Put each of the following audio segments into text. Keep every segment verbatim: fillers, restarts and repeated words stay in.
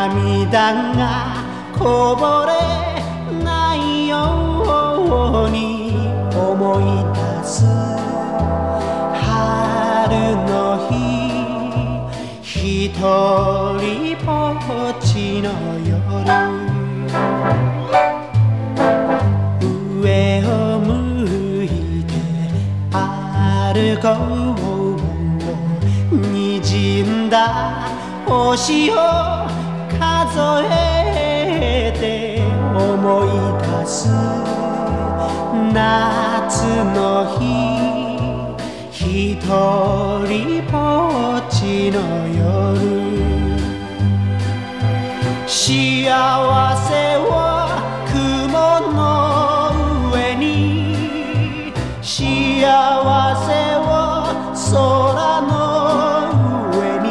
涙がこぼれないように思い出す春の日、ひとりぼっちの夜、上を向いて歩こう、にじんだ星を数えて思い出す夏の日、ひとりぼっちの夜、幸せは雲の上に、幸せは空の上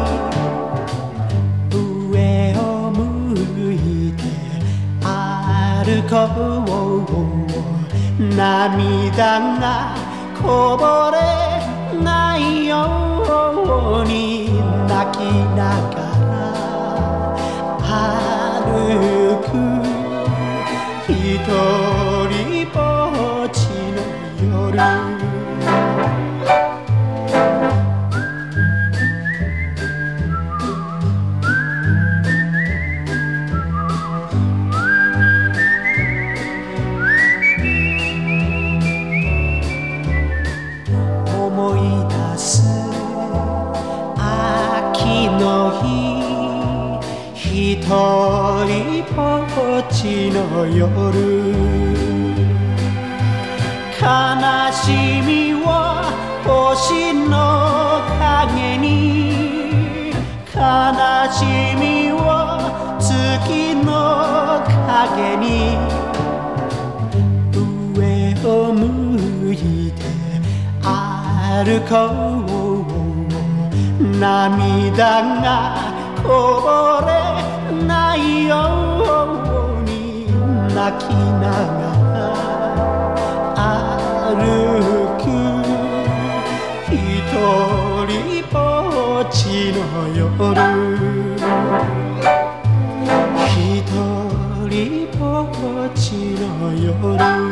に、上を向いて歩こう、涙がこぼれないように泣きながら歩く、ひとりぼっちの夜、思い出す秋の日、ひとりぼっちの夜、悲しみは星の影に、悲しみは月の影に、上を向いて歩こう、涙がこぼれないように泣きながら歩く、ひとりぼっちの夜、ひとりぼっちの夜。